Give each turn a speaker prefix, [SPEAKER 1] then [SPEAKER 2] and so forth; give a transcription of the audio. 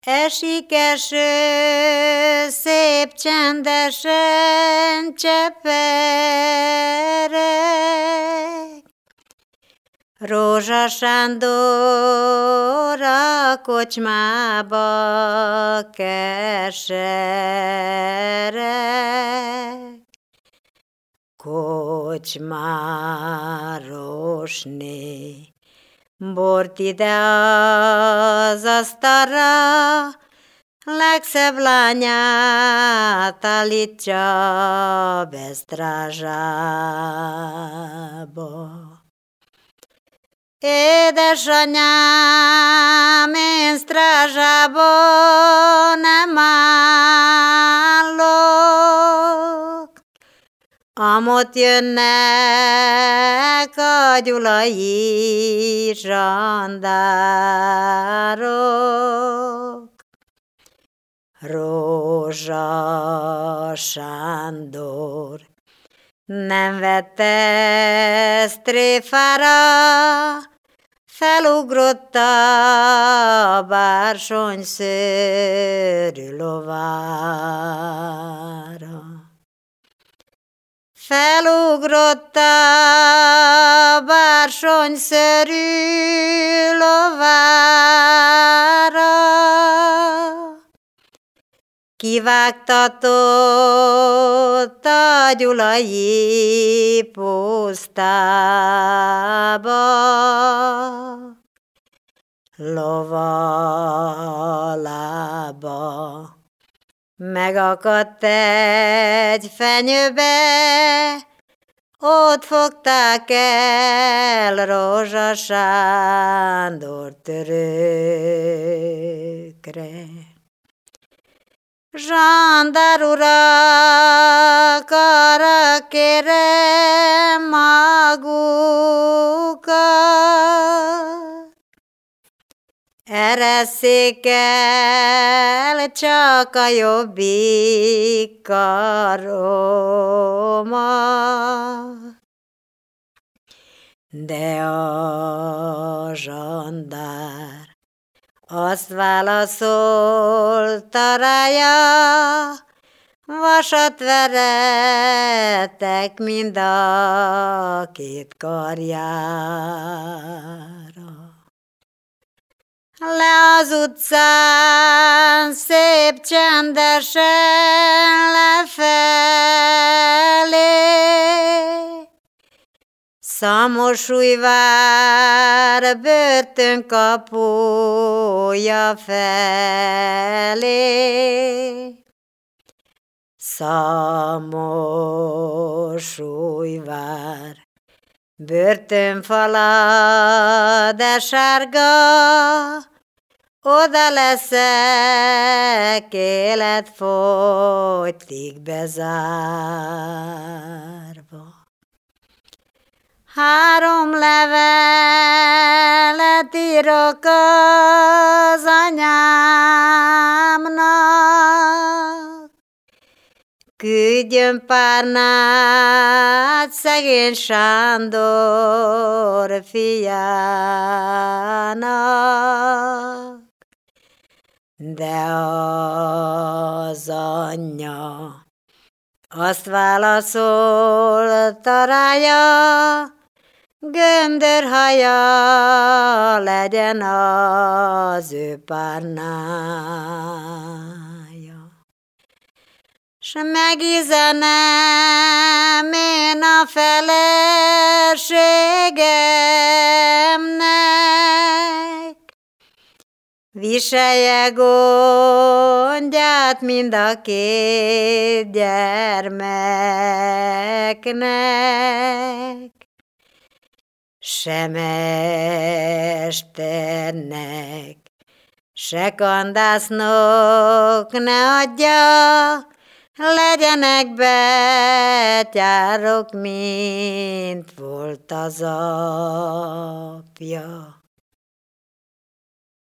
[SPEAKER 1] Esik eső, szép csendesen csepereg. Rózsa Sándor a kocsmába kesereg. Kocsmárosné, bort ide az asztalra, legszebb lányát állítsa be Strázsába. Édesanyám, én Strázsába nem állok, amott jönnek a gyulai zsandárok. Rózsa Sándor nem vette tréfára, felugrott a bársonyszőrű lovára. Felugrott a bársonyszőrű lovára, kivágtatott a gyulai pusztába. Lovalába megakadt egy fenyőbe, ott fogták el Rózsa Sándor törökre. Zsandár urak, arra kérem magukat, eresszék el csak a jobbik karomat. De a zsandár azt válaszolta rája, vasat veretek mind a két karjára. Le az utcán szép csendesen lefelé, Szamosújvár börtönkapuja felé. Szamosújvár börtönfala, de sárga, oda leszek életfogytig bezárva. 3 levelet írok az anyámnak, küldjön párnát szegény Sándor fiának. De az anyja azt válaszolta rája, göndörhaja legyen az ő párnája. S megüzenem én a feleségemnek, viselje gondját mind a 2 gyermeknek. Se mesternek, se kandásznak ne adja, legyenek betyárok, mint volt az apja.